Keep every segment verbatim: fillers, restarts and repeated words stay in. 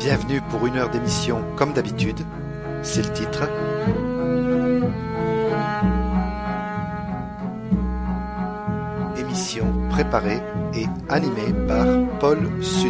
Bienvenue pour une heure d'émission comme d'habitude, c'est le titre. Émission préparée et animée par Paul Sud.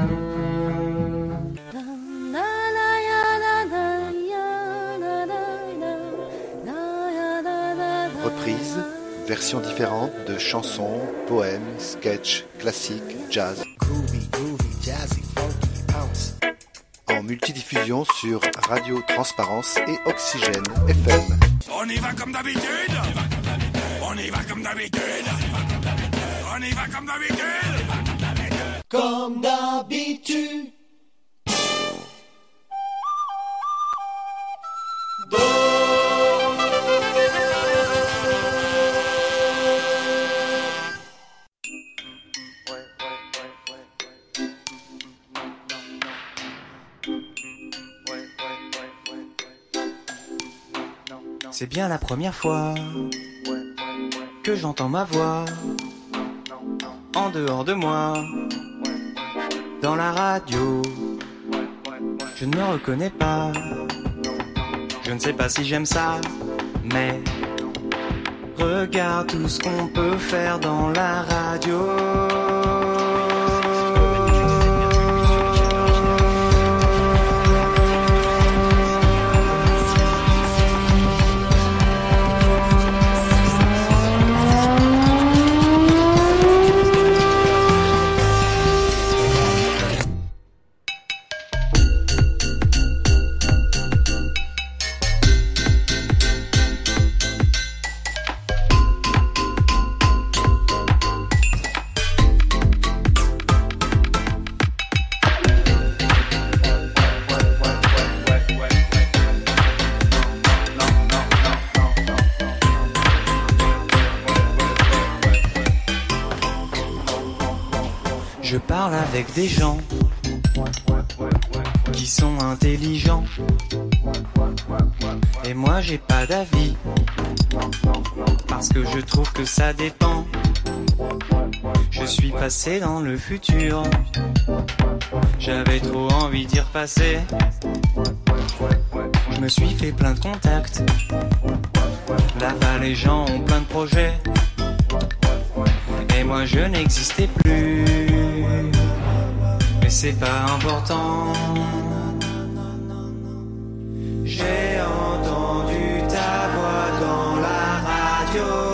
Reprise, versions différentes de chansons, poèmes, sketchs, classiques, jazz. Groovy, groovy, jazzy, funky, house. En multidiffusion sur Radio Transparence et Oxygène F M. On y va comme d'habitude. On y va comme d'habitude. On y va comme d'habitude. Comme d'habitude. C'est bien la première fois que j'entends ma voix en dehors de moi, dans la radio. Je ne me reconnais pas, je ne sais pas si j'aime ça, mais regarde tout ce qu'on peut faire dans la radio. Je parle avec des gens qui sont intelligents et moi j'ai pas d'avis parce que je trouve que ça dépend. Je suis passé dans le futur, j'avais trop envie d'y repasser. Je me suis fait plein de contacts, là-bas les gens ont plein de projets et moi je n'existais plus. Mais c'est pas important. J'ai entendu ta voix dans la radio.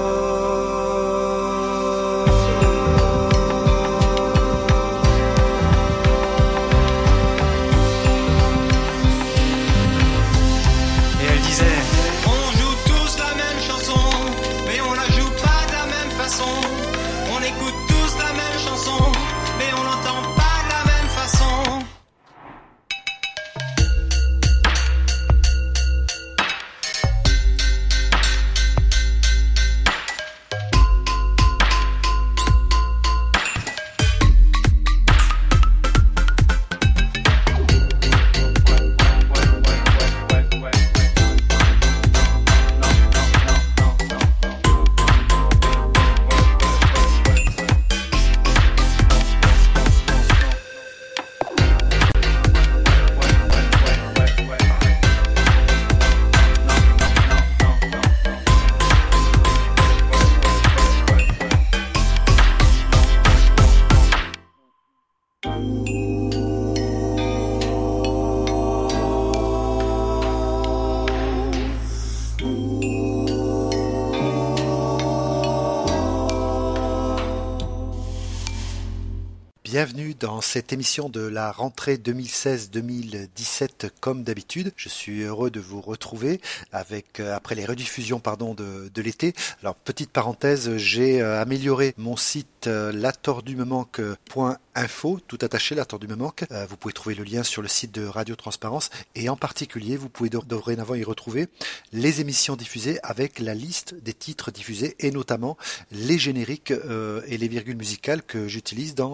Et elle disait, on joue tous la même chanson, mais on la joue pas de la même façon. On écoute tous la même chanson, mais on l'entend pas. Bienvenue dans cette émission de la rentrée deux mille seize deux mille dix-sept comme d'habitude. Je suis heureux de vous retrouver avec euh, après les rediffusions pardon de, de l'été. Alors petite parenthèse, j'ai euh, amélioré mon site euh, la tordue me manque point info, tout attaché, La Tordue me manque. Euh, vous pouvez trouver le lien sur le site de Radio Transparence et en particulier vous pouvez dorénavant y retrouver les émissions diffusées avec la liste des titres diffusés et notamment les génériques euh, et les virgules musicales que j'utilise dans euh, ces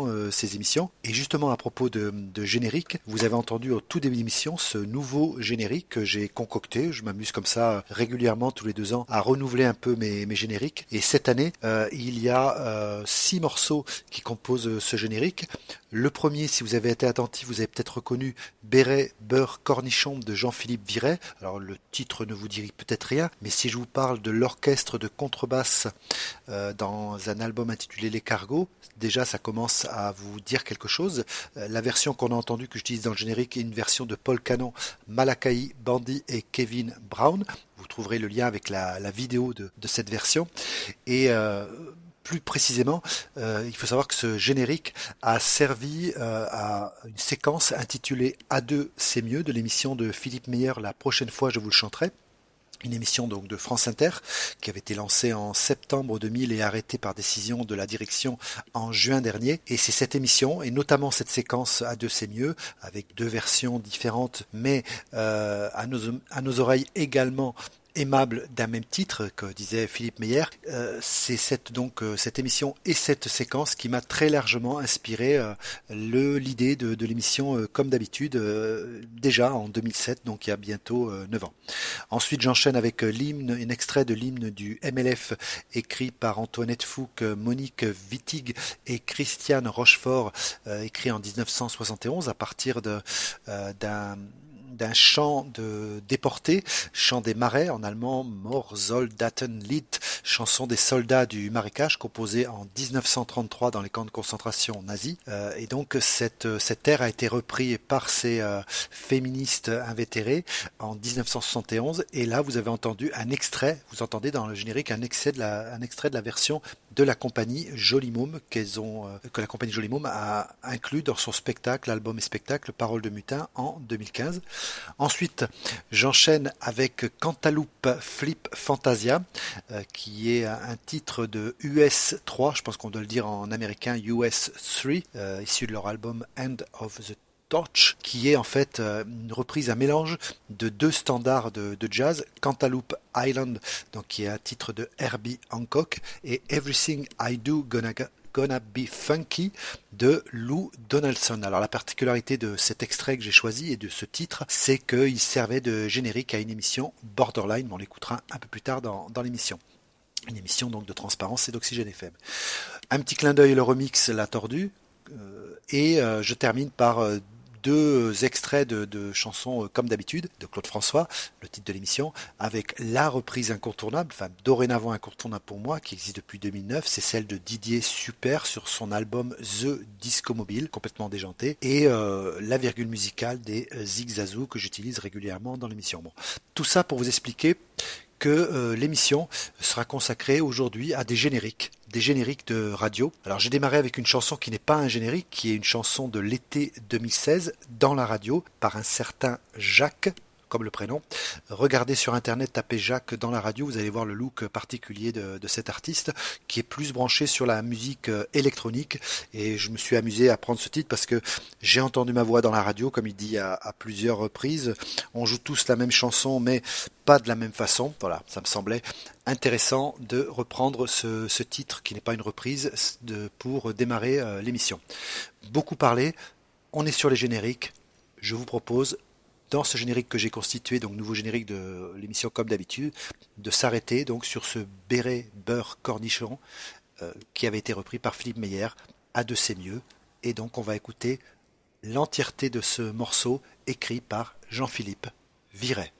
ces émissions. Et justement, à propos de, de générique, vous avez entendu au tout début de l'émission ce nouveau générique que j'ai concocté. Je m'amuse comme ça régulièrement tous les deux ans à renouveler un peu mes, mes génériques. Et cette année, euh, il y a euh, six morceaux qui composent ce générique. Le premier, si vous avez été attentif, vous avez peut-être reconnu Béret, beurre, cornichon de Jean-Philippe Viret. Alors le titre ne vous dit peut-être rien, mais si je vous parle de l'orchestre de contrebasse euh, dans un album intitulé Les Cargos, déjà ça commence à vous dire quelque chose. Euh, la version qu'on a entendue, que j'utilise dans le générique, est une version de Paul Canon, Malakai Bandy et Kevin Brown. Vous trouverez le lien avec la, la vidéo de, de cette version. Et euh, plus précisément, euh, il faut savoir que ce générique a servi euh, à une séquence intitulée À deux, c'est mieux de l'émission de Philippe Meyer, La prochaine fois je vous le chanterai. Une émission donc de France Inter qui avait été lancée en septembre deux mille et arrêtée par décision de la direction en juin dernier. Et c'est cette émission, et notamment cette séquence À deux c'est mieux, avec deux versions différentes, mais euh, à, nos, à nos oreilles également aimable d'un même titre, que disait Philippe Meyer. Euh, c'est cette donc euh, cette émission et cette séquence qui m'a très largement inspiré euh, le l'idée de, de l'émission euh, comme d'habitude euh, déjà en deux mille sept, donc il y a bientôt euh, neuf ans. Ensuite, j'enchaîne avec euh, l'hymne, un extrait de l'hymne du M L F écrit par Antoinette Fouque, Monique Wittig et Christiane Rochefort, euh, écrit en dix-neuf cent soixante et onze à partir de euh, d'un d'un chant de déportés, chant des marais en allemand, Moorsoldatenlied, chanson des soldats du marécage, composée en dix-neuf cent trente-trois dans les camps de concentration nazis. Euh, et donc cette, cette air a été repris par ces euh, féministes invétérées en dix-neuf cent soixante et onze. Et là, vous avez entendu un extrait, vous entendez dans le générique un extrait de la, un extrait de la version de la compagnie Joli Môme qu'elles ont, euh, que la compagnie Joli Môme a inclus dans son spectacle, album et spectacle Paroles de Mutin en deux mille quinze. Ensuite, j'enchaîne avec Cantaloupe Flip Fantasia, euh, qui est un titre de U S trois, je pense qu'on doit le dire en américain U S trois, euh, issu de leur album End of the Torch, qui est en fait euh, une reprise, un mélange de deux standards de, de jazz, Cantaloupe Island, donc qui est un titre de Herbie Hancock, et Everything I Do Gonna Gonna Be Funky de Lou Donaldson. Alors la particularité de cet extrait que j'ai choisi et de ce titre, c'est qu'il servait de générique à une émission Borderline, mais on l'écoutera un peu plus tard dans, dans l'émission. Une émission donc de Transparence et d'Oxygène F M. Un petit clin d'œil, le remix La Tordue, euh, et euh, je termine par euh, deux extraits de, de chansons euh, comme d'habitude de Claude François, le titre de l'émission, avec la reprise incontournable, enfin dorénavant incontournable pour moi, qui existe depuis deux mille neuf, c'est celle de Didier Super sur son album The Disco Mobile, complètement déjanté, et euh, la virgule musicale des euh, Zigzazou que j'utilise régulièrement dans l'émission. Bon, tout ça pour vous expliquer que euh, l'émission sera consacrée aujourd'hui à des génériques, des génériques de radio. Alors j'ai démarré avec une chanson qui n'est pas un générique, qui est une chanson de l'été deux mille seize dans la radio par un certain Jacques, comme le prénom. Regardez sur internet, tapez Jacques dans la radio, vous allez voir le look particulier de, de cet artiste qui est plus branché sur la musique électronique, et je me suis amusé à prendre ce titre parce que j'ai entendu ma voix dans la radio, comme il dit à, à plusieurs reprises. On joue tous la même chanson mais pas de la même façon. Voilà, ça me semblait intéressant de reprendre ce, ce titre qui n'est pas une reprise de, pour démarrer euh, l'émission. Beaucoup parlé, on est sur les génériques. Je vous propose, dans ce générique que j'ai constitué, donc nouveau générique de l'émission comme d'habitude, de s'arrêter donc sur ce béret beurre cornichon euh, qui avait été repris par Philippe Meyer, À deux c'est mieux. Et donc on va écouter l'entièreté de ce morceau écrit par Jean-Philippe Viret.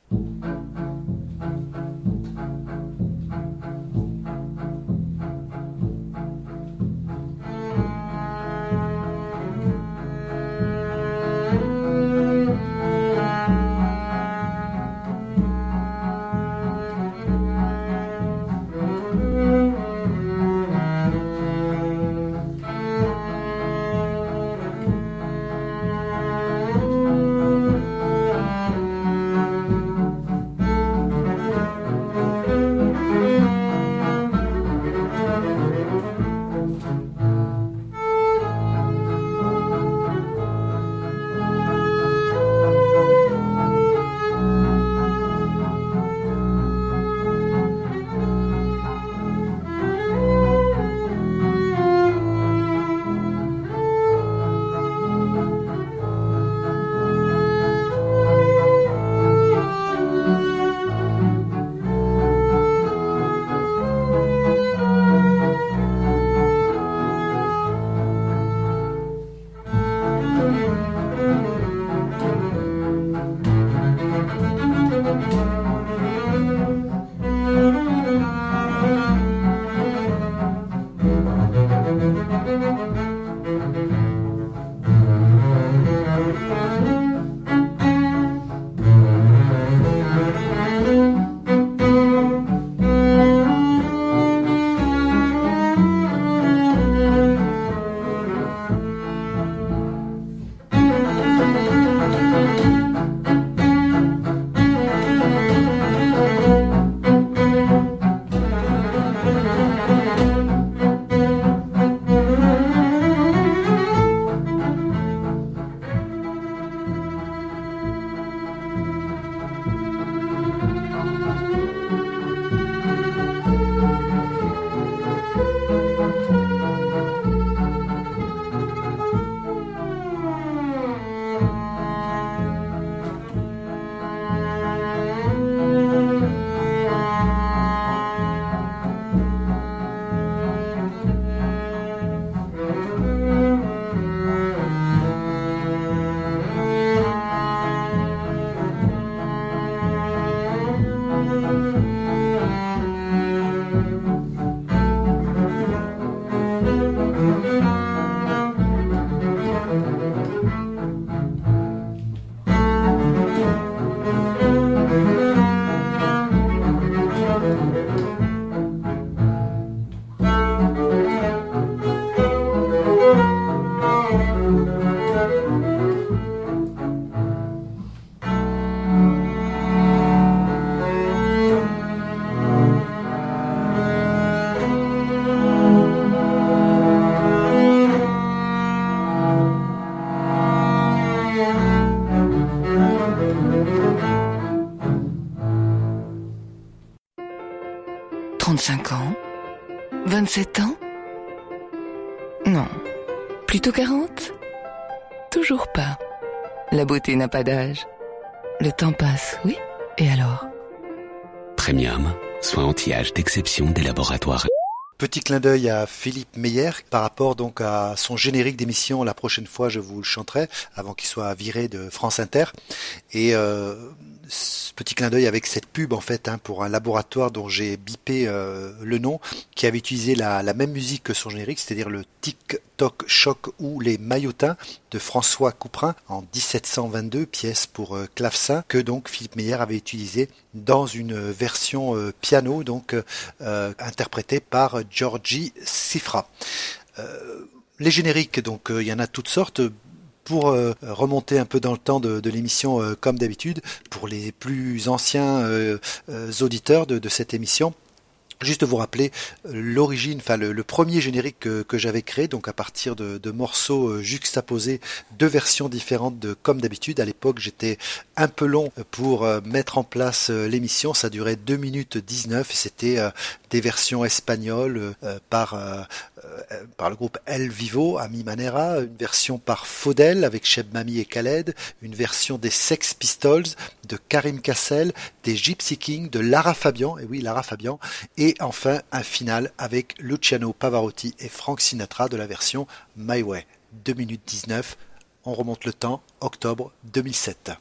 vingt-sept ans? Non. Plutôt quarante? Toujours pas. La beauté n'a pas d'âge. Le temps passe, oui? Et alors? Premium, soins anti-âge d'exception des laboratoires. Petit clin d'œil à Philippe Meyer par rapport donc à son générique d'émission. La prochaine fois, je vous le chanterai avant qu'il soit viré de France Inter. Et euh, ce petit clin d'œil avec cette pub en fait hein, pour un laboratoire dont j'ai bipé euh, le nom, qui avait utilisé la, la même musique que son générique, c'est-à-dire le Tic-Toc Choc ou les Maillotins de François Couperin en dix-sept cent vingt-deux, pièce pour euh, clavecin, que donc Philippe Meyer avait utilisé dans une version euh, piano, donc euh, interprétée par Georgi Sifra. Euh, les génériques, donc il euh, y en a toutes sortes. Pour euh, remonter un peu dans le temps de, de l'émission, euh, comme d'habitude, pour les plus anciens euh, euh, auditeurs de, de cette émission, juste vous rappeler l'origine, enfin le, le premier générique que, que j'avais créé, donc à partir de, de morceaux juxtaposés, deux versions différentes de Comme d'habitude. À l'époque, j'étais un peu long pour mettre en place l'émission, ça durait deux minutes dix-neuf, et c'était des versions espagnoles euh, par euh, par le groupe El Vivo, à Mi Manera, une version par Faudel avec Cheb Mami et Khaled, une version des Sex Pistols, de Karim Kassel, des Gypsy Kings, de Lara Fabian, et oui Lara Fabian, et enfin un final avec Luciano Pavarotti et Frank Sinatra de la version My Way. deux minutes dix-neuf, on remonte le temps, octobre deux mille sept.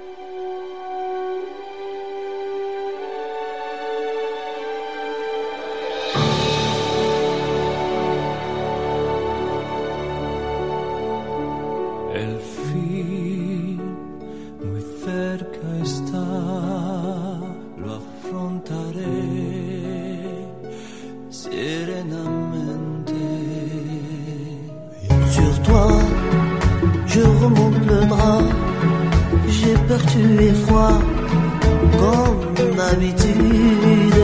El fin muy cerca está, lo afrontaré serenamente. Sur toi, je remonte le drap, j'ai peur, tu es froid, comme d'habitude.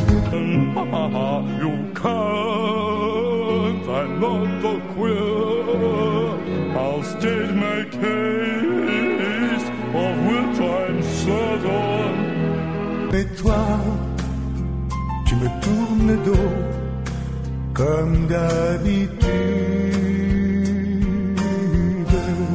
You can't, I'm not the queer. I'll state my case, of which I'm certain. Mais toi, tu me tournes le dos, comme d'habitude.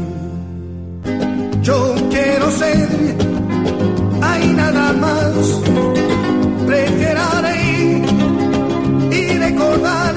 Yo quiero ser, hay nada más, prefiero ir y recordar.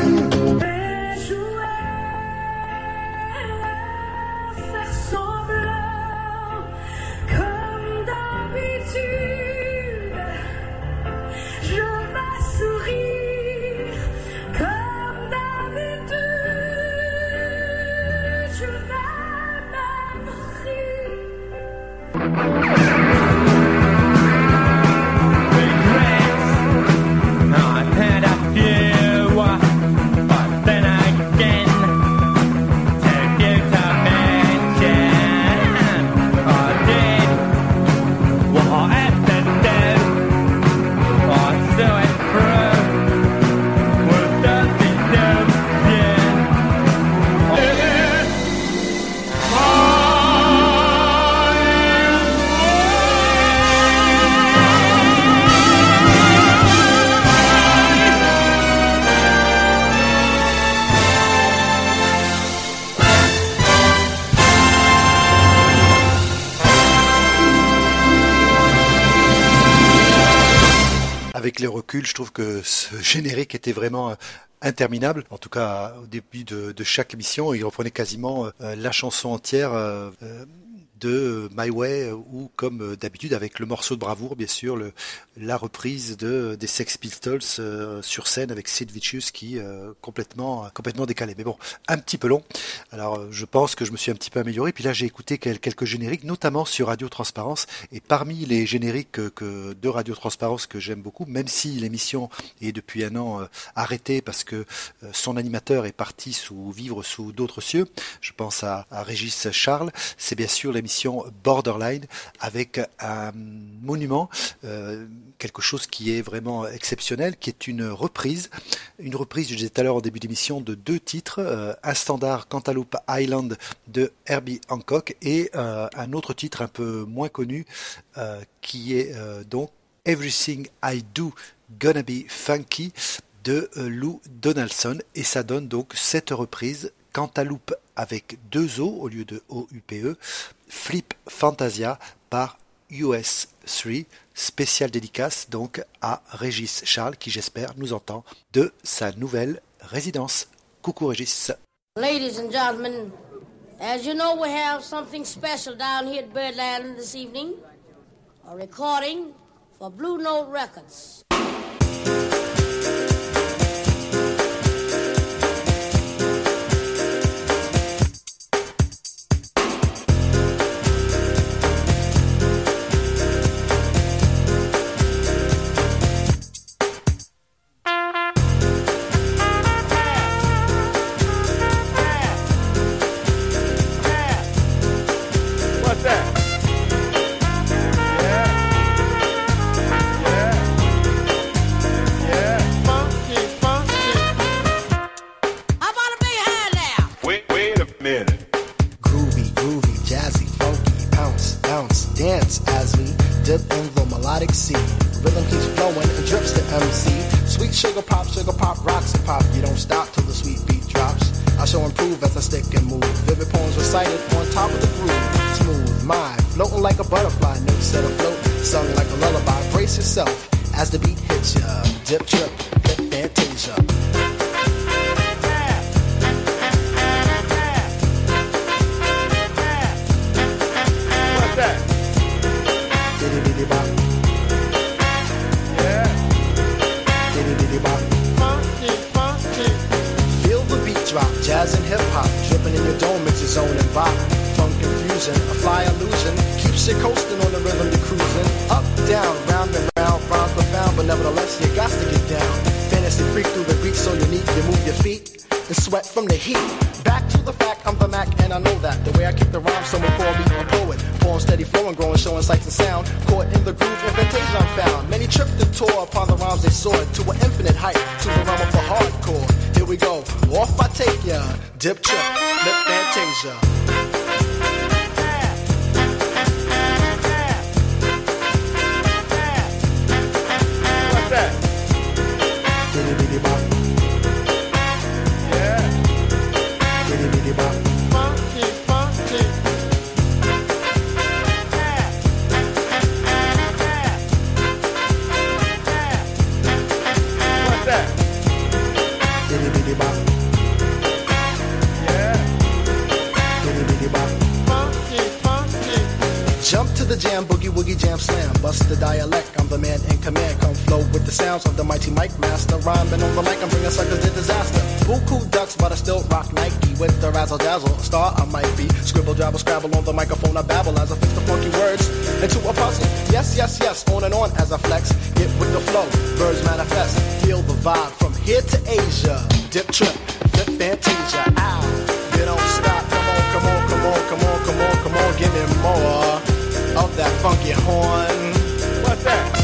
Avec les reculs, je trouve que ce générique était vraiment interminable. En tout cas, au début de, de chaque émission, il reprenait quasiment euh, la chanson entière euh, de My Way, ou comme d'habitude avec le morceau de bravoure, bien sûr, le, la reprise de des Sex Pistols euh, sur scène avec Sid Vicious qui euh, complètement complètement décalé. Mais bon, un petit peu long. Alors, je pense que je me suis un petit peu amélioré. Puis là, j'ai écouté quelques génériques, notamment sur Radio Transparence. Et parmi les génériques que, que de Radio Transparence que j'aime beaucoup, même si l'émission est depuis un an euh, arrêtée parce que euh, son animateur est parti sous vivre sous d'autres cieux, je pense à, à Régis Charles, c'est bien sûr l'émission Borderline avec un monument, euh, quelque chose qui est vraiment exceptionnel, qui est une reprise, une reprise, je disais tout à l'heure en début d'émission, de deux titres, euh, un standard Cantaloupe Island de Herbie Hancock et euh, un autre titre un peu moins connu euh, qui est euh, donc Everything I Do Gonna Be Funky de Lou Donaldson et ça donne donc cette reprise Cantaloupe avec deux O au lieu de O U P E, Flip Fantasia par U S trois, spécial dédicace donc à Régis Charles qui j'espère nous entend de sa nouvelle résidence. Coucou Régis. Ladies and gentlemen, as you know we have something special down here at Birdland this evening, a recording for Blue Note Records. As the beat hits ya, dip, trip, flip, fantasia. What's that? Diddy diddy bop. Yeah. Diddy diddy bop. Funky, funky. Feel the beat drop, jazz and hip hop, dripping in your dome, it's your zone and bop. Funk confusion, a fly illusion, keeps you coasting on the rhythm you're cruising. Up, down, round and round, rhymes profound, but nevertheless you got to get down. Fantasy freak through the beat so unique, you move your feet and sweat from the heat. Back to the fact, I'm the Mac and I know that. The way I kick the rhyme, someone call me a poet. Poem steady flowing, growing, showing sights and sound. Caught in the groove, invitation I'm found. Many tripped and tore upon the rhymes they soared to an infinite height, to the realm of the hardcore. Here we go, off I take ya, dip, trip, flip, fantasia. Diddy diddy bop. Yeah. Diddy diddy bop. Funky, funky. What's that? Diddy diddy bop. Yeah. Diddy diddy bop. Funky, funky. Jump to the jam, boogie woogie jam slam. Bust the dialect, I'm the man in command. Come flow with the sounds of the mighty mic master. Rhyming on the mic, I'm bringing suckers to disaster. Buku ducks, but I still rock Nike. With the razzle dazzle, a star I might be. Scribble, jabble, scrabble on the microphone, I babble as I fix the funky words into a puzzle. Yes, yes, yes, on and on as I flex. Get with the flow, birds manifest. Feel the vibe from here to Asia. Dip, trip, flip, fantasia. Ow, you don't stop. Come on, come on, come on, come on, come on, come on. Give me more of that funky horn. What's that?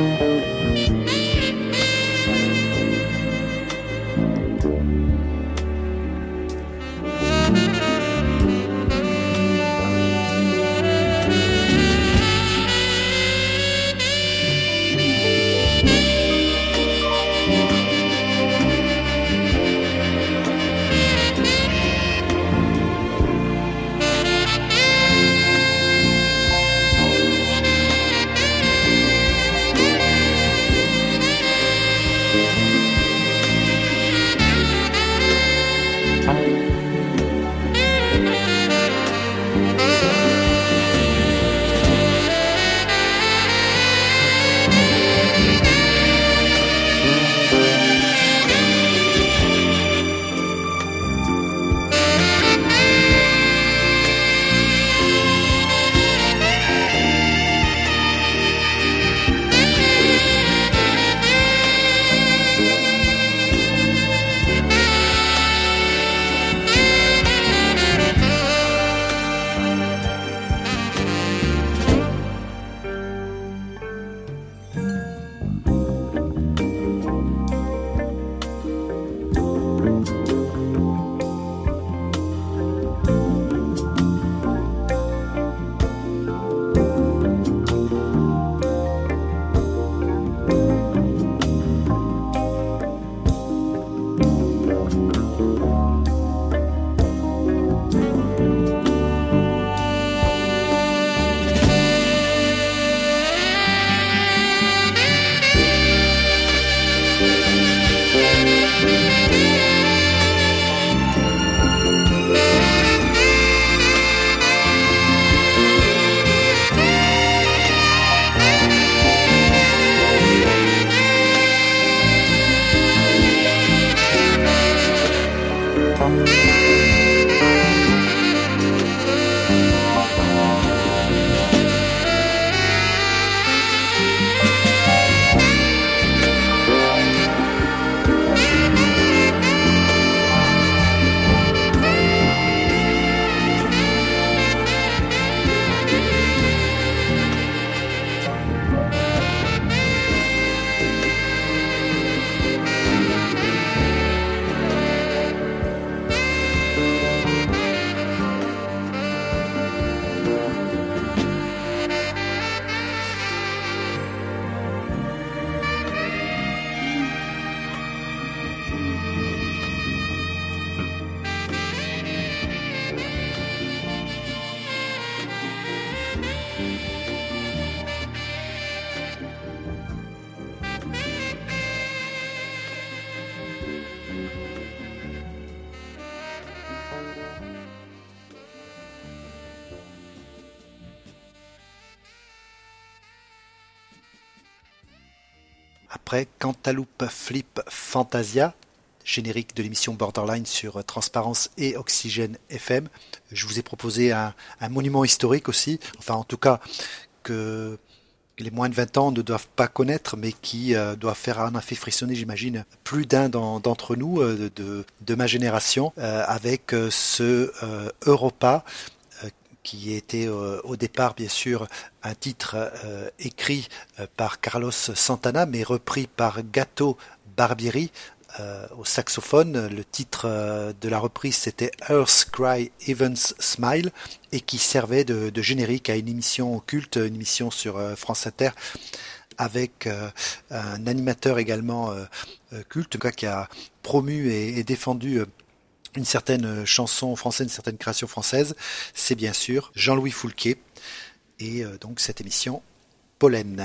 Après Cantaloupe Flip Fantasia, générique de l'émission Borderline sur Transparence et Oxygène F M, je vous ai proposé un, un monument historique aussi, enfin en tout cas que les moins de vingt ans ne doivent pas connaître, mais qui euh, doivent faire en effet frissonner, j'imagine, plus d'un dans, d'entre nous, euh, de, de ma génération, euh, avec euh, ce euh, Europa, euh, qui était euh, au départ, bien sûr, un titre euh, écrit euh, par Carlos Santana, mais repris par Gato Barbieri, Euh, au saxophone. Le titre euh, de la reprise c'était Earth Cry Heaven's Smile et qui servait de, de générique à une émission culte, une émission sur euh, France Inter avec euh, un animateur également euh, culte, un gars qui a promu et, et défendu euh, une certaine chanson française, une certaine création française, c'est bien sûr Jean-Louis Foulquier et euh, donc cette émission Pollen.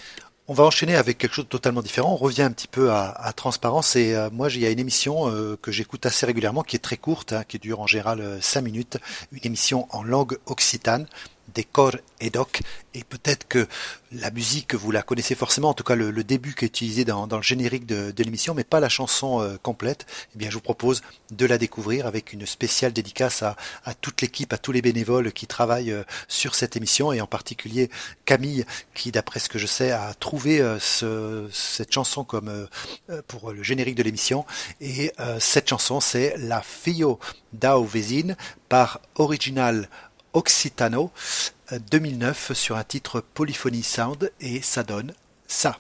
On va enchaîner avec quelque chose de totalement différent. On revient un petit peu à, à Transparence et euh, moi il y a une émission euh, que j'écoute assez régulièrement qui est très courte, hein, qui dure en général euh, cinq minutes, une émission en langue occitane, des Cor et Doc, et peut-être que la musique vous la connaissez forcément, en tout cas le, le début qui est utilisé dans, dans le générique de, de l'émission, mais pas la chanson euh, complète. Eh bien je vous propose de la découvrir avec une spéciale dédicace à, à toute l'équipe, à tous les bénévoles qui travaillent euh, sur cette émission, et en particulier Camille qui, d'après ce que je sais, a trouvé euh, ce, cette chanson comme euh, pour le générique de l'émission, et euh, cette chanson c'est La Filho dao Vezine par Original Occitano deux mille neuf sur un titre Polyphony Sound, et ça donne ça.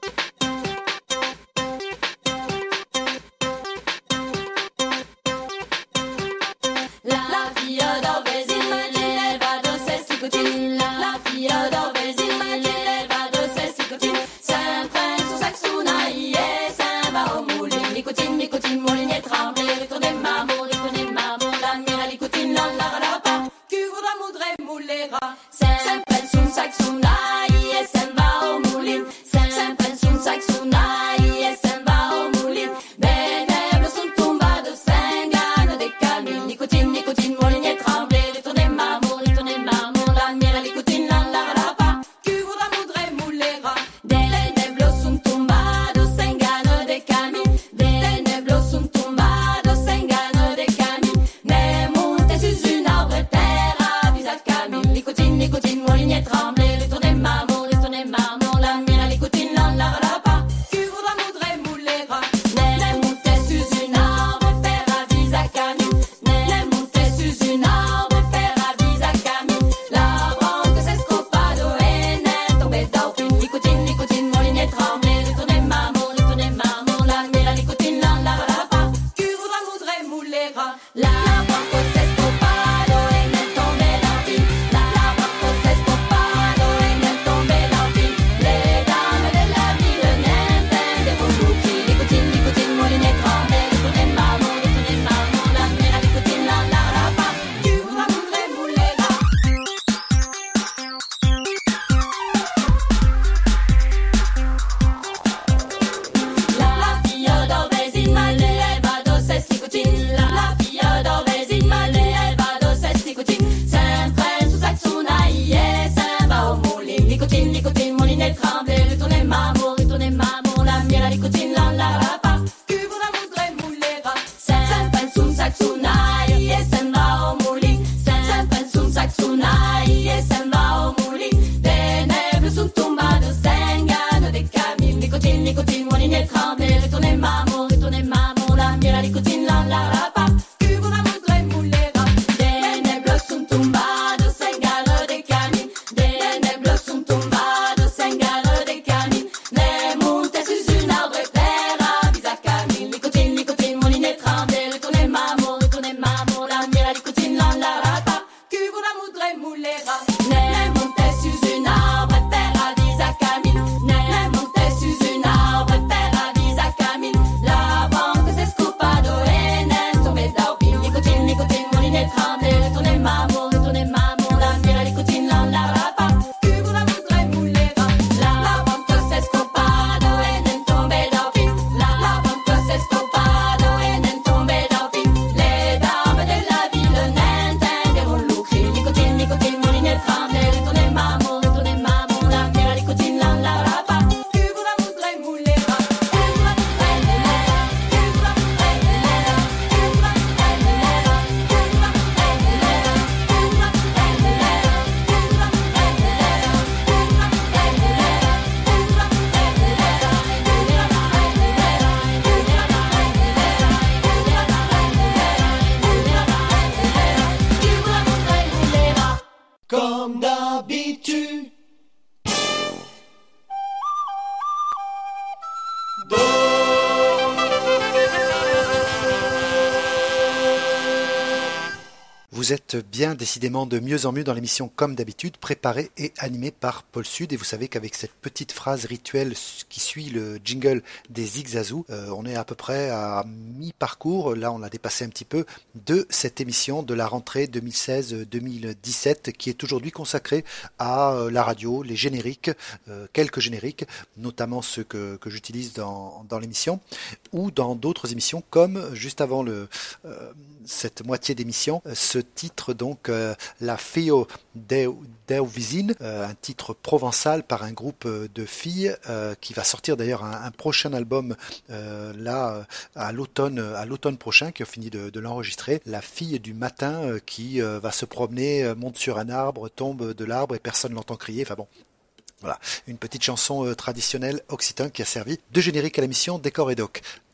Vous êtes bien décidément de mieux en mieux dans l'émission Comme d'habitude, préparée et animée par Paul Sud. Et vous savez qu'avec cette petite phrase rituelle qui suit le jingle des Zigzazou, euh, on est à peu près à mi-parcours, là on a dépassé un petit peu, de cette émission de la rentrée deux mille seize deux mille dix-sept qui est aujourd'hui consacrée à euh, la radio, les génériques, euh, quelques génériques, notamment ceux que, que j'utilise dans, dans l'émission, ou dans d'autres émissions comme juste avant le, euh, cette moitié d'émission, ce titre donc euh, La Fio deu, deu Visin, euh, un titre provençal par un groupe de filles euh, qui va sortir d'ailleurs un, un prochain album euh, là à l'automne à l'automne prochain, qui a fini de, de l'enregistrer. La fille du matin euh, qui euh, va se promener, euh, monte sur un arbre, tombe de l'arbre et personne l'entend crier. Enfin bon. Voilà, une petite chanson euh, traditionnelle occitane qui a servi de générique à l'émission Décor et Doc.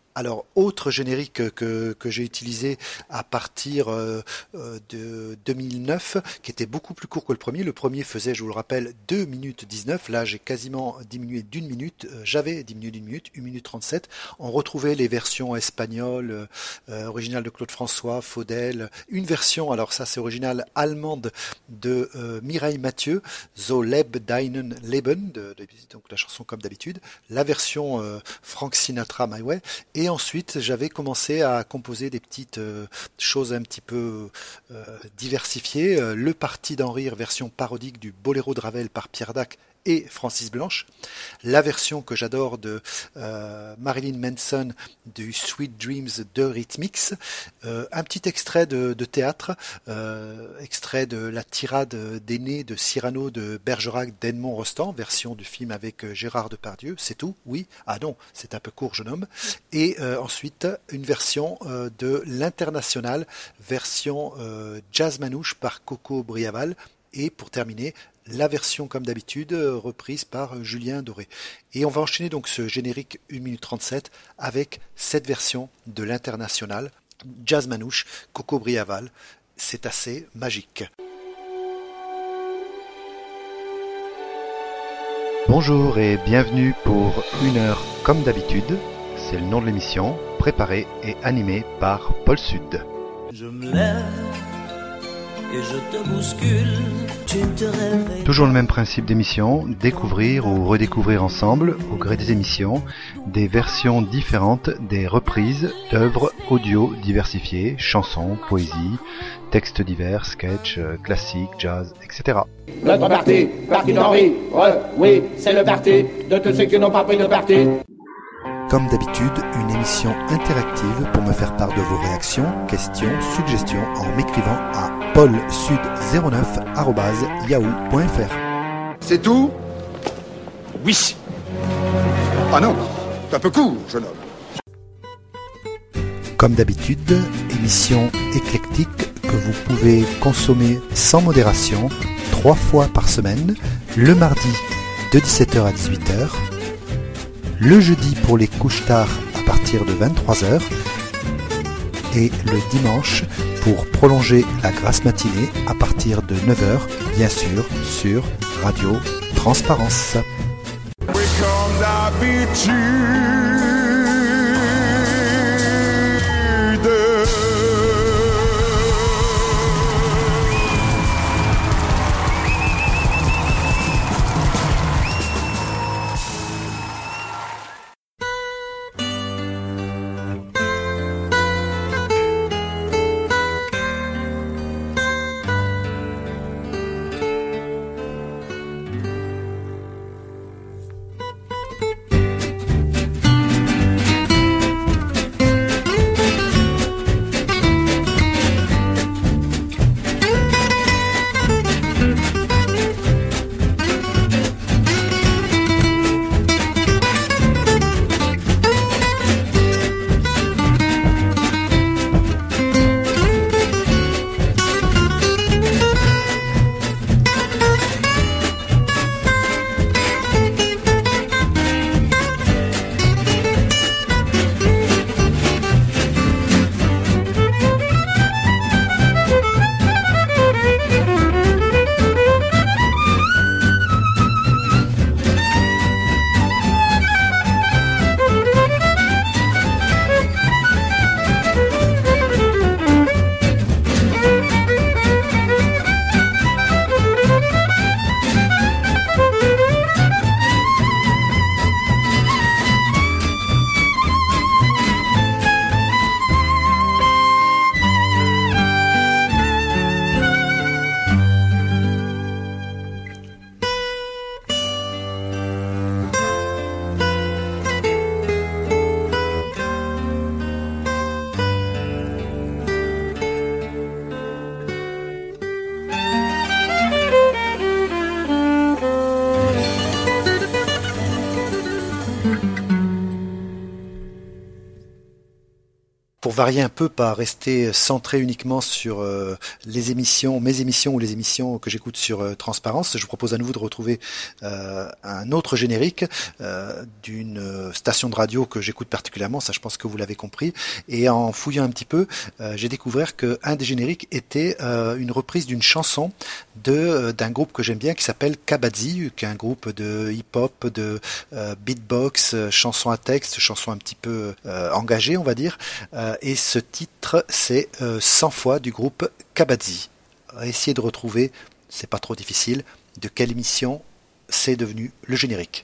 Alors, autre générique que, que j'ai utilisé à partir euh, de deux mille neuf, qui était beaucoup plus court que le premier. Le premier faisait, je vous le rappelle, deux minutes dix-neuf. Là, j'ai quasiment diminué d'une minute. Euh, J'avais diminué d'une minute, une minute trente-sept. On retrouvait les versions espagnoles, euh, originales de Claude François, Faudel. Une version, alors ça c'est original, allemande de euh, Mireille Mathieu, So leb deinen Leben, de, de, donc la chanson comme d'habitude. La version euh, Frank Sinatra, My Way. Et ensuite, j'avais commencé à composer des petites euh, choses un petit peu euh, diversifiées. Euh, le Parti d'en rire, version parodique du Boléro de Ravel par Pierre Dac et Francis Blanche. La version que j'adore de euh, Marilyn Manson du Sweet Dreams de Rhythmix. Euh, un petit extrait de, de théâtre, euh, extrait de la tirade d'aîné de Cyrano de Bergerac d'Edmond Rostand, version du film avec Gérard Depardieu. C'est tout? Oui? Ah non, c'est un peu court, jeune homme. Et euh, ensuite, une version euh, de l'International, version euh, jazz manouche par Coco Briaval. Et pour terminer, la version comme d'habitude reprise par Julien Doré. Et on va enchaîner donc ce générique une minute trente-sept avec cette version de l'International, jazz manouche, Coco Briaval. C'est assez magique. Bonjour et bienvenue pour une heure comme d'habitude. C'est le nom de l'émission, préparée et animée par Paul Sud. Je me lève et je te bouscule, tu te réveilles. Toujours le même principe d'émission, découvrir ou redécouvrir ensemble, au gré des émissions, des versions différentes des reprises d'œuvres audio diversifiées, chansons, poésie, textes divers, sketchs, classiques, jazz, et cetera. Notre parti, parti d'Henri, oui, c'est le parti de tous ceux qui n'ont pas pris de parti. Comme d'habitude, une émission interactive pour me faire part de vos réactions, questions, suggestions en m'écrivant à paul sud zéro neuf arobase yahoo point f r. C'est tout? Oui. Ah non, c'est un peu court, jeune homme. Comme d'habitude, émission éclectique que vous pouvez consommer sans modération, trois fois par semaine, le mardi de dix-sept heures à dix-huit heures, le jeudi pour les couches tard à partir de vingt-trois heures et le dimanche pour prolonger la grasse matinée à partir de neuf heures, bien sûr, sur Radio Transparence. pour varier un peu, pas rester centré uniquement sur euh, les émissions, mes émissions ou les émissions que j'écoute sur euh, Transparence, je vous propose à nouveau de retrouver euh, un autre générique euh, d'une station de radio que j'écoute particulièrement, ça je pense que vous l'avez compris, et en fouillant un petit peu, euh, j'ai découvert qu'un des génériques était euh, une reprise d'une chanson de euh, d'un groupe que j'aime bien qui s'appelle Kabadzi, qui est un groupe de hip-hop, de euh, beatbox, euh, chansons à texte, chansons un petit peu euh, engagées on va dire, euh, et ce titre c'est euh, cent fois du groupe Kabadzi. Essayez de retrouver, c'est pas trop difficile, de quelle émission c'est devenu le générique.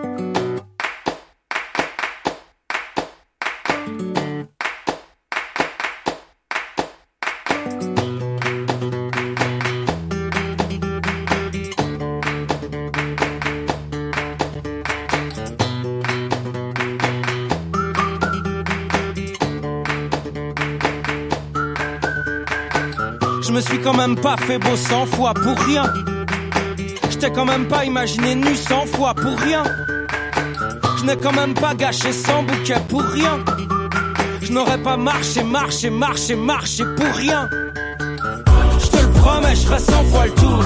Je me suis quand même pas fait beau cent fois pour rien. Je t'ai quand même pas imaginé nu cent fois pour rien. Je n'ai quand même pas gâché cent bouquets pour rien. Je n'aurais pas marché, marché, marché, marché pour rien. Je te le promets, je ferai cent fois le tour.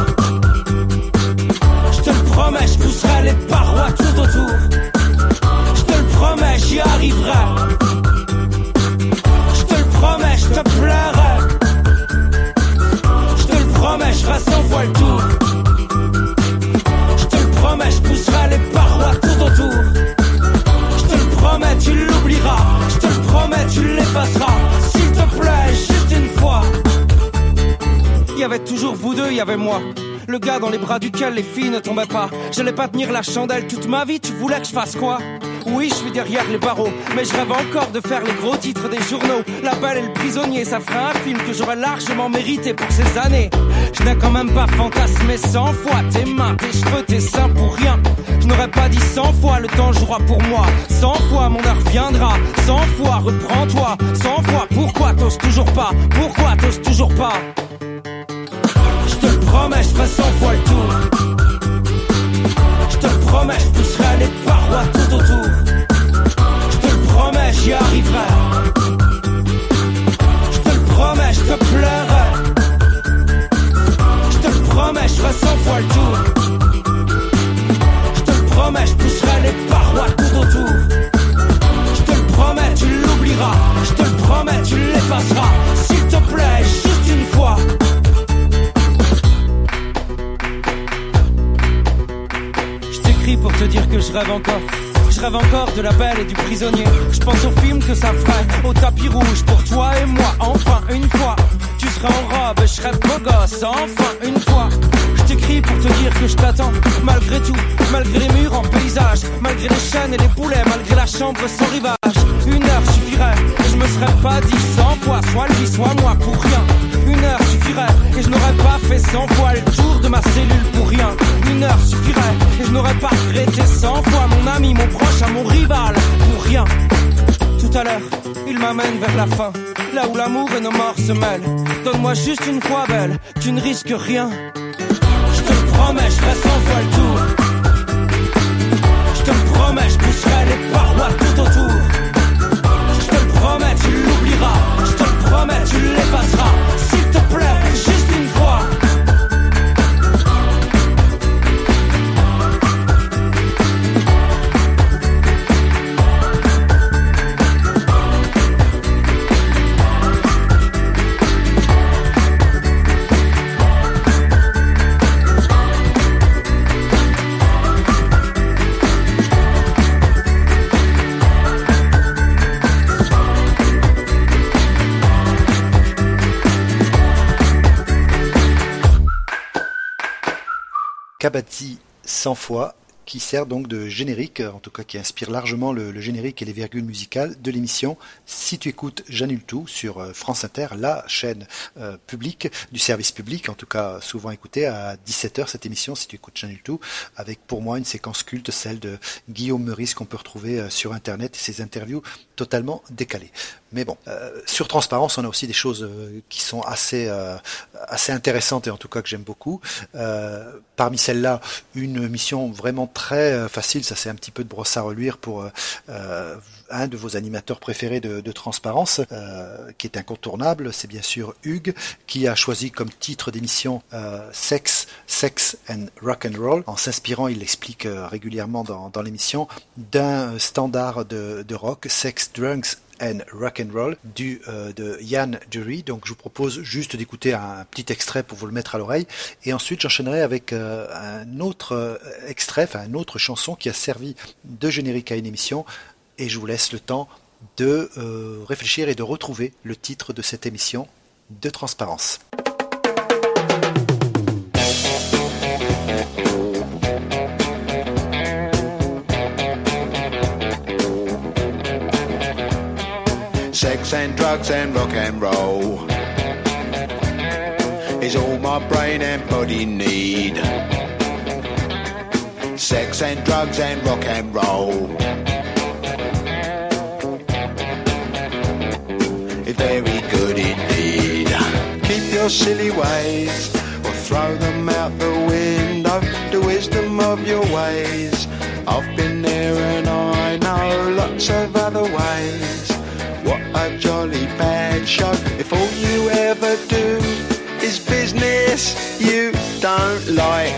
Je te le promets, je pousserai les parois tout autour. Je te le promets, j'y arriverai. Je te le promets, je te plairai. Je ferai cent fois le tour. Je te le promets, je pousserai les parois tout autour. Je te le promets, tu l'oublieras. Je te le promets, tu l'effaceras. S'il te plaît, juste une fois. Il y avait toujours vous deux, il y avait moi. Le gars dans les bras duquel les filles ne tombaient pas. J'allais pas tenir la chandelle toute ma vie, tu voulais que je fasse quoi? Oui, je suis derrière les barreaux, mais je rêve encore de faire les gros titres des journaux. La Belle et le Prisonnier, ça ferait un film que j'aurais largement mérité pour ces années. Je n'ai quand même pas fantasmé cent fois tes mains, tes cheveux, tes seins pour rien. Je n'aurais pas dit cent fois le temps jouera pour moi. Cent fois mon heure viendra, cent fois reprends-toi. Cent fois pourquoi t'oses toujours pas, pourquoi t'oses toujours pas. Je te le promets, je ferai cent fois le tour. Je te le promets, je pousserai les parois tout autour. Je te le promets, j'y arriverai. Je te le promets, je te plairai. Je te le promets, je ferai cent fois le tour. Je te le promets, je pousserai les parois tout autour. Je te le promets, tu l'oublieras. Je te le promets, tu l'effaceras. S'il te plaît, juste une fois. Pour te dire que je rêve encore. Je rêve encore de la Belle et du Prisonnier. Je pense au film que ça ferait, au tapis rouge pour toi et moi. Enfin une fois, tu serais en robe, je serais beau gosse. Enfin une fois, je t'écris pour te dire que je t'attends. Malgré tout, malgré les murs en paysage, malgré les chaînes et les boulets, malgré la chambre sans rivage. Une heure suffirait, et je me serais pas dit cent fois, soit lui, soit moi pour rien. Une heure suffirait, et je n'aurais pas fait cent fois le tour de ma cellule pour rien. Une heure suffirait, et je n'aurais pas regretté cent fois mon ami, mon proche, à mon rival pour rien. Tout à l'heure, il m'amène vers la fin, là où l'amour et nos morts se mêlent. Donne-moi juste une fois belle, tu ne risques rien. Je te le promets, je ferai cent fois le tour. Je te le promets, je pousserai les parois tout autour. Je te le promets, tu l'oublieras. Je te le promets, tu l'effaceras. S'il te plaît, juste une fois. Kabadzi cent fois, qui sert donc de générique, en tout cas qui inspire largement le, le générique et les virgules musicales de l'émission Si tu écoutes J'annule tout sur France Inter, la chaîne euh, publique du service public, en tout cas souvent écoutée à dix-sept heures cette émission Si tu écoutes J'annule tout, avec pour moi une séquence culte, celle de Guillaume Meurice qu'on peut retrouver euh, sur Internet et ses interviews totalement décalées. Mais bon, euh, sur Transparence, on a aussi des choses euh, qui sont assez euh, assez intéressantes et en tout cas que j'aime beaucoup. Euh, parmi celles-là, une mission vraiment très facile, ça c'est un petit peu de brosse à reluire pour euh, un de vos animateurs préférés de, de Transparence, euh, qui est incontournable, c'est bien sûr Hugues, qui a choisi comme titre d'émission euh, Sex, Sex and Rock and Roll. En s'inspirant, il l'explique euh, régulièrement dans, dans l'émission, d'un standard de, de rock, Sex, Drugs and Rock and Roll, du euh, de Ian Dury. Donc je vous propose juste d'écouter un petit extrait pour vous le mettre à l'oreille, et ensuite j'enchaînerai avec euh, un autre euh, extrait, enfin une autre chanson qui a servi de générique à une émission, et je vous laisse le temps de euh, réfléchir et de retrouver le titre de cette émission de Transparence. Sex and drugs and rock and roll is all my brain and body need. Sex and drugs and rock and roll is very good indeed. Keep your silly ways or throw them out the window. The wisdom of your ways, I've been there and I know lots of other ways. What a jolly bad show if all you ever do is business you don't like.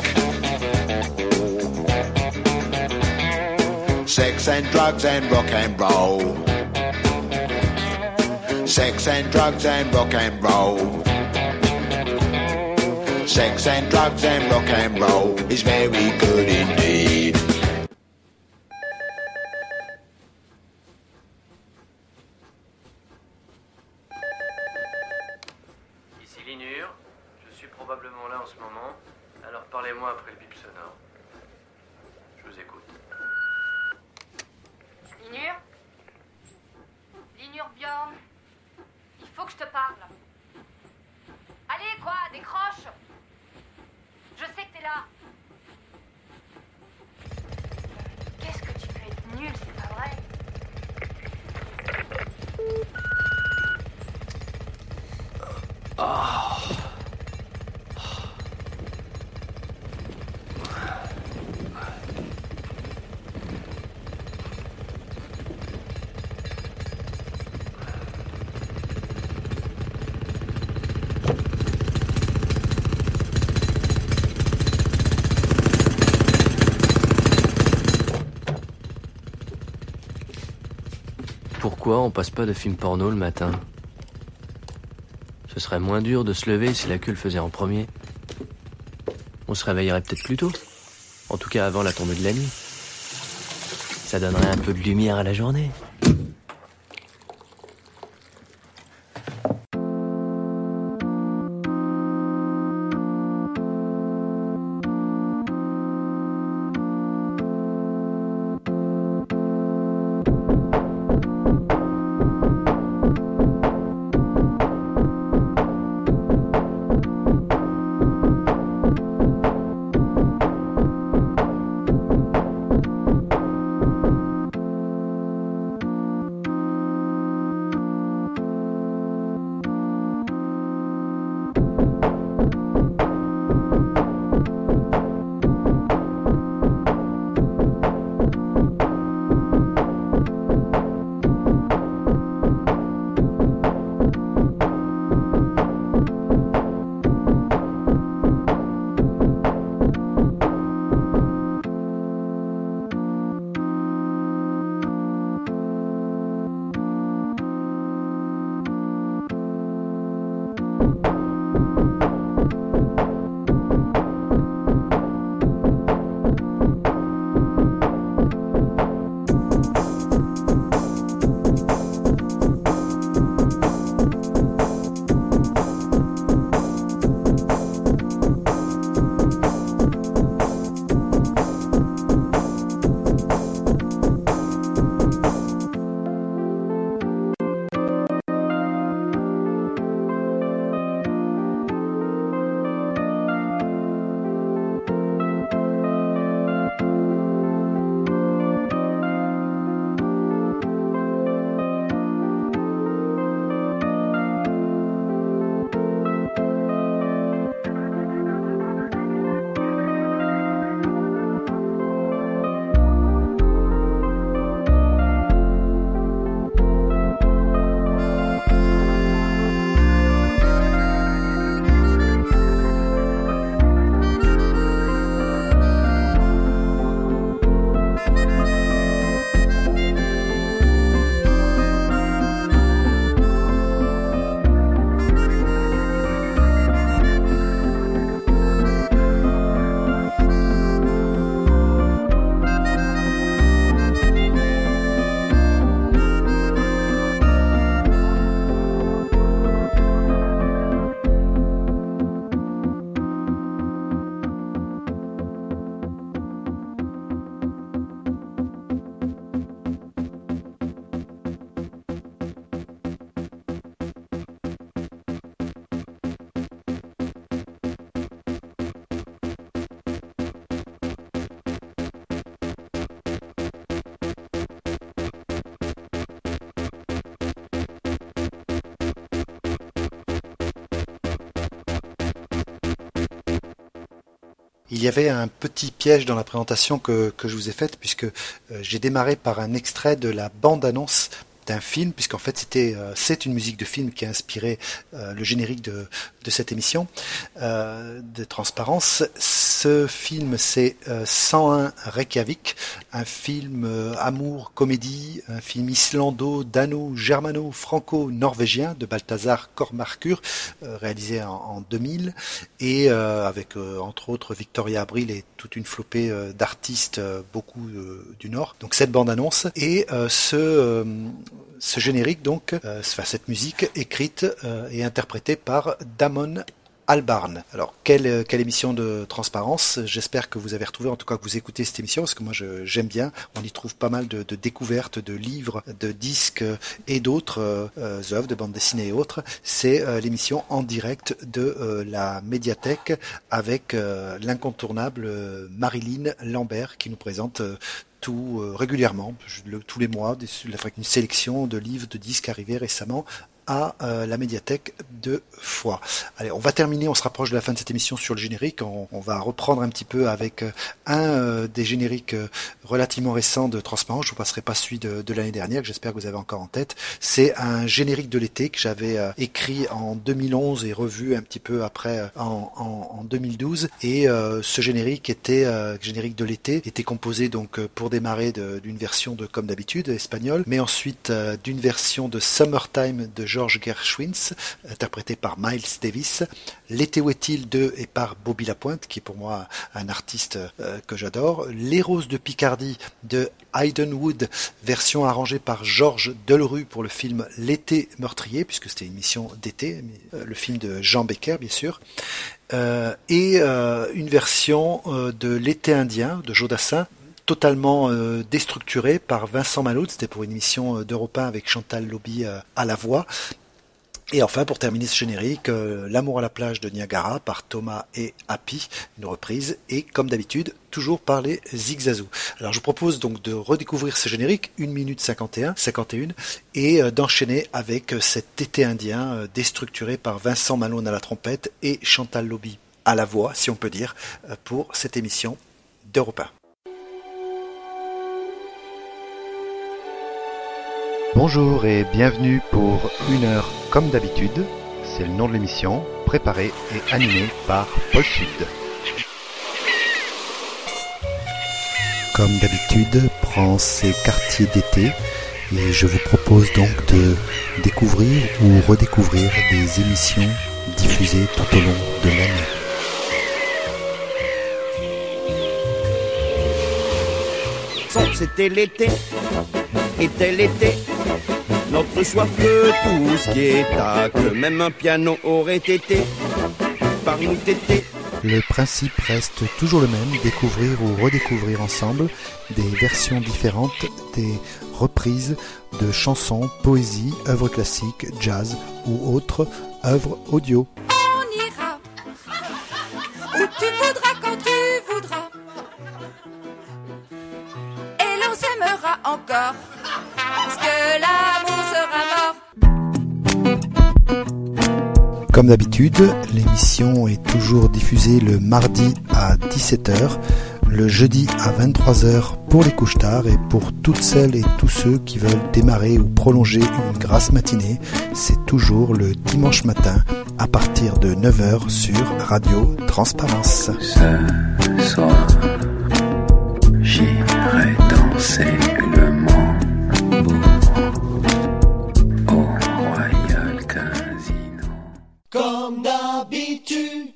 Sex and drugs and rock and roll. Sex and drugs and rock and roll. Sex and drugs and rock and roll is very good indeed. Probablement là en ce moment, alors parlez-moi après le bip sonore. Je vous écoute. Linur Linur Bjorn, il faut que je te parle. Allez quoi, décroche. Je sais que t'es là. Qu'est-ce que tu fais de nul, c'est pas vrai? Oh. Pourquoi on passe pas de film porno le matin? Ce serait moins dur de se lever si la queue le faisait en premier. On se réveillerait peut-être plus tôt. En tout cas avant la tombée de la nuit. Ça donnerait un peu de lumière à la journée. Il y avait un petit piège dans la présentation que, que je vous ai faite, puisque euh, j'ai démarré par un extrait de la bande-annonce d'un film, puisqu'en fait c'était euh, c'est une musique de film qui a inspiré euh, le générique de, de cette émission euh, de Transparence. Ce film c'est euh, cent un Reykjavik, un film euh, amour, comédie, un film islando-dano-germano-franco-norvégien de Balthazar Kormákur, euh, réalisé en, en deux mille, et euh, avec euh, entre autres Victoria Abril et toute une flopée euh, d'artistes, euh, beaucoup euh, du Nord. Donc cette bande-annonce et euh, ce euh, Ce générique, donc, euh, cette musique écrite euh, et interprétée par Damon Albarn. Alors, quelle, quelle émission de Transparence. J'espère que vous avez retrouvé, en tout cas que vous écoutez cette émission, parce que moi je, j'aime bien. On y trouve pas mal de, de découvertes, de livres, de disques et d'autres euh, œuvres, de bandes dessinées et autres. C'est euh, l'émission en direct de euh, la médiathèque avec euh, l'incontournable euh, Marilyn Lambert qui nous présente euh, tout euh, régulièrement, le, tous les mois, des, une sélection de livres, de disques arrivés récemment à euh, la médiathèque de Foix. Allez, on va terminer, on se rapproche de la fin de cette émission sur le générique, on, on va reprendre un petit peu avec euh, un euh, des génériques euh, relativement récents de Transparence. Je vous passerai pas celui de, de l'année dernière, que j'espère que vous avez encore en tête. C'est un générique de l'été que j'avais euh, écrit en deux mille onze et revu un petit peu après euh, en, en, en deux mille douze, et euh, ce générique était euh, générique de l'été, était composé donc euh, pour démarrer de, d'une version de Comme d'habitude, espagnol, mais ensuite euh, d'une version de Summertime de George Gershwin, interprété par Miles Davis. L'été où est-il deux et par Bobby Lapointe, qui est pour moi un artiste euh, que j'adore. Les Roses de Picardie de Hayden Wood, version arrangée par Georges Delerue pour le film L'été meurtrier, puisque c'était une émission d'été, euh, le film de Jean Becker bien sûr. Euh, et euh, une version euh, de L'été indien de Jodassin, totalement euh, déstructuré par Vincent Malaude. C'était pour une émission euh, d'Europe un avec Chantal Lobby euh, à la voix. Et enfin, pour terminer ce générique, euh, L'amour à la plage de Niagara par Thomas et Happy, une reprise, et comme d'habitude, toujours par les Zigzazou. Alors je vous propose donc de redécouvrir ce générique, une minute cinquante et un, cinquante et un, et euh, d'enchaîner avec euh, cet été indien euh, déstructuré par Vincent Malone à la trompette et Chantal Lobby à la voix, si on peut dire, euh, pour cette émission d'Europe un. Bonjour et bienvenue pour une heure comme d'habitude, c'est le nom de l'émission, préparée et animée par Paul Sud. Comme d'habitude, prend ses quartiers d'été et je vous propose donc de découvrir ou redécouvrir des émissions diffusées tout au long de l'année. C'était l'été, était l'été. Notre soif de tout ce qui est à que même un piano aurait été par nous tété. Le principe reste toujours le même, découvrir ou redécouvrir ensemble des versions différentes, des reprises de chansons, poésie, œuvres classiques, jazz ou autres œuvres audio. On ira où tu voudras quand tu voudras et l'on s'aimera encore. Parce que l'amour sera mort. Comme d'habitude, l'émission est toujours diffusée le mardi à dix-sept heures, le jeudi à vingt-trois heures pour les couches tard et pour toutes celles et tous ceux qui veulent démarrer ou prolonger une grasse matinée, c'est toujours le dimanche matin à partir de neuf heures sur Radio Transparence. Ce soir, j'irai danser le monde. Comme d'habitude.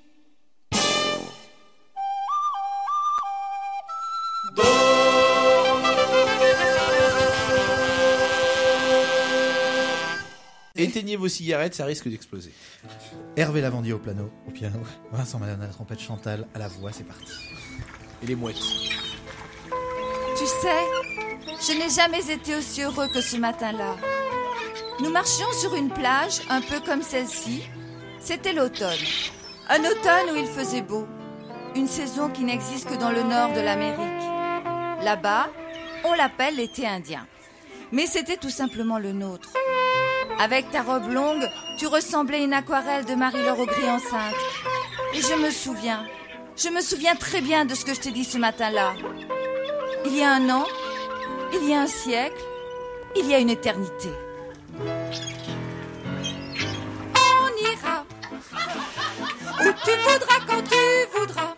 Éteignez vos cigarettes, ça risque d'exploser. Hervé Lavandier au piano, au piano, Vincent Malone à la trompette, Chantal à la voix, c'est parti. Et les mouettes. Tu sais, je n'ai jamais été aussi heureux que ce matin-là. Nous marchions sur une plage, un peu comme celle-ci. C'était l'automne. Un automne où il faisait beau. Une saison qui n'existe que dans le nord de l'Amérique. Là-bas, on l'appelle l'été indien. Mais c'était tout simplement le nôtre. Avec ta robe longue, tu ressemblais à une aquarelle de Marie-Laure Aubry enceinte. Et je me souviens, Je me souviens très bien de ce que je t'ai dit ce matin-là. Il y a un an, il y a un siècle, il y a une éternité. On ira où tu voudras, quand tu voudras.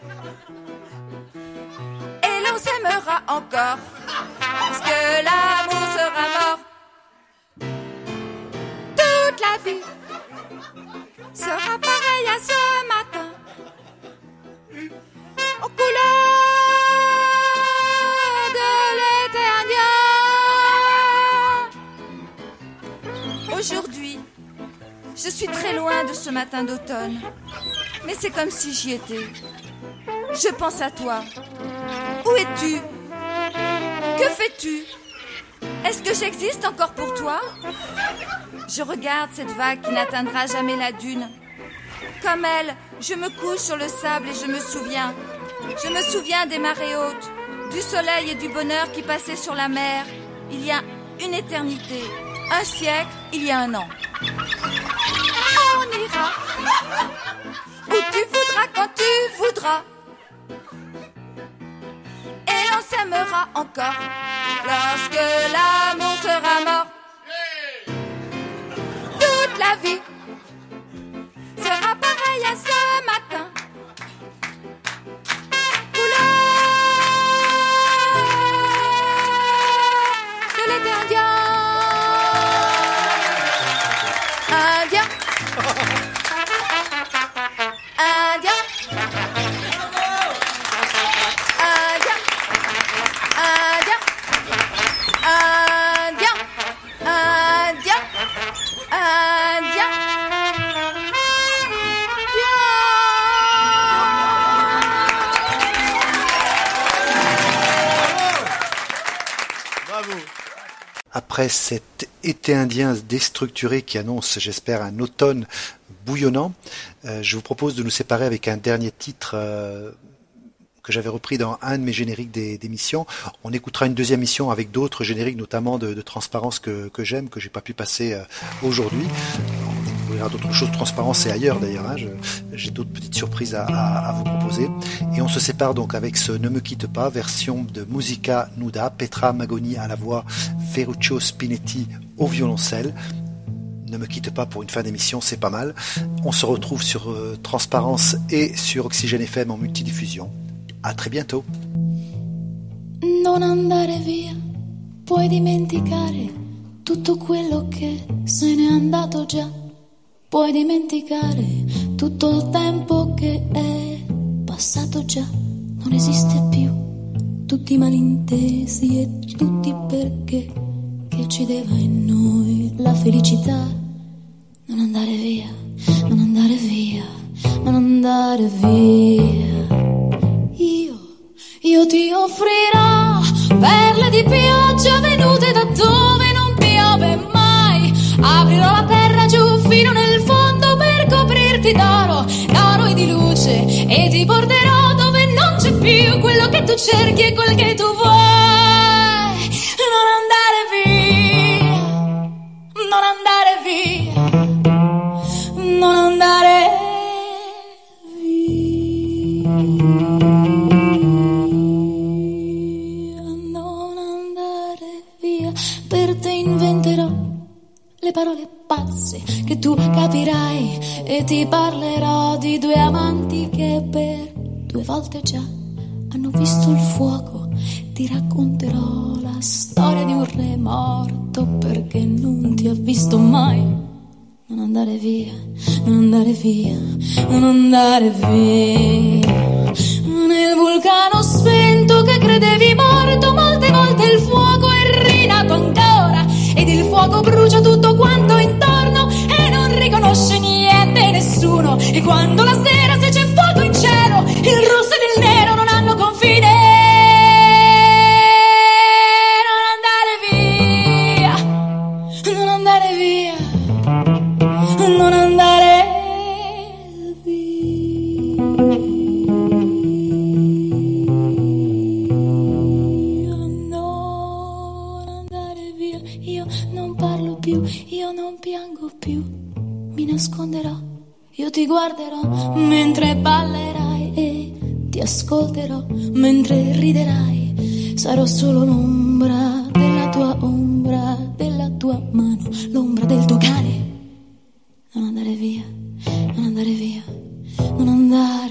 Et l'on s'aimera encore, parce que l'amour sera mort. Toute la vie sera pareille à ce matin, aux couleurs de l'été indien. Aujourd'hui, je suis très loin de ce matin d'automne, mais c'est comme si j'y étais. Je pense à toi. Où es-tu? Que fais-tu? Est-ce que j'existe encore pour toi? Je regarde cette vague qui n'atteindra jamais la dune. Comme elle, je me couche sur le sable et je me souviens. Je me souviens des marées hautes, du soleil et du bonheur qui passaient sur la mer. Il y a une éternité, un siècle, il y a un an. On ira où tu voudras, quand tu voudras. Et l'on s'aimera encore lorsque l'amour sera mort. Toute la vie sera pareille à ce matin. Couleur de l'été indien. Indien. Indien. Après cet été indien déstructuré qui annonce, j'espère, un automne bouillonnant, euh, je vous propose de nous séparer avec un dernier titre euh, que j'avais repris dans un de mes génériques des, d'émissions. On écoutera une deuxième émission avec d'autres génériques, notamment de, de Transparence que, que j'aime, que j'ai pas pu passer euh, aujourd'hui. On découvrira d'autres choses, Transparence et ailleurs d'ailleurs. Hein, je, j'ai d'autres petites surprises à, à, à vous proposer. Et on se sépare donc avec ce Ne me quitte pas, version de Musica Nuda, Petra Magoni à la voix, Ferruccio Spinetti au violoncelle. Ne me quitte pas pour une fin d'émission, c'est pas mal. On se retrouve sur euh, Transparence et sur Oxygène F M en multidiffusion. A très bientôt. Non andare via, puoi dimenticare tutto quello che se n'è andato già. Puoi dimenticare tutto il tempo che è passato già. Non esiste più tutti i malintesi e tutti i perché che uccideva in noi la felicità. Non andare via, non andare via, non andare via. Io, io ti offrirò perle di pioggia venute da dove non piove mai. Aprirò la terra giù fino nel fondo per coprirti d'oro, d'oro e di luce, e ti porterò dove non c'è più quello che tu cerchi e quel che tu vuoi. Non andare via, non andare via, non andare via, non andare via. Per te inventerò le parole pazze che tu capirai e ti parlerò di due amanti che per due volte già hanno visto il fuoco. Ti racconterò la storia di un re morto perché non ti ha visto mai. Non andare via, non andare via, non andare via. Nel vulcano spento che credevi morto, molte volte il fuoco è rinato ancora, ed il fuoco brucia tutto quanto intorno e non riconosce niente e nessuno. E quando la sera se c'è fuoco in cielo, il rosso ed il nero non hanno confine. Non andare via, non andare via, non andare via, non andare via. Io non parlo più, io non piango più, mi nasconderò, io ti guarderò mentre ballerai e ti ascolterò mentre riderai. Sarò solo l'ombra della tua ombra, della tua mano, l'ombra del tuo cane. Non andare via, non andare via, non andare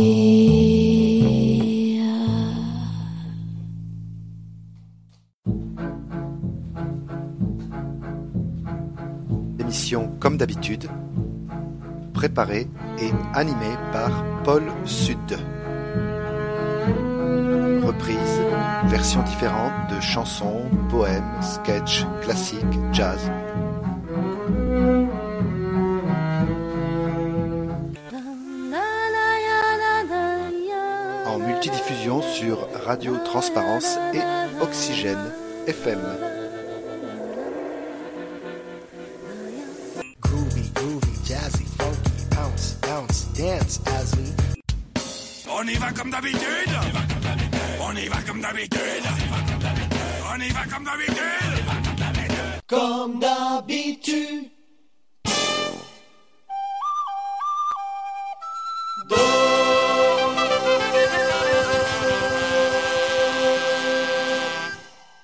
via. Émission comme d'habitude, préparée et animée par Paul Sud. Reprise, versions différentes de chansons, poèmes, sketchs, classiques, jazz. En multidiffusion sur Radio Transparence et Oxygène F M. Groovy, groovy, jazzy, funky, bounce, bounce, dance as we. On y va comme d'habitude. On y va comme d'habitude. On y va comme d'habitude. Comme d'habitude.